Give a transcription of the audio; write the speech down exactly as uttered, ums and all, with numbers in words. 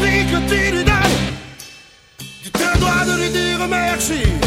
vie que tu lui donnes, tu te dois de lui dire merci.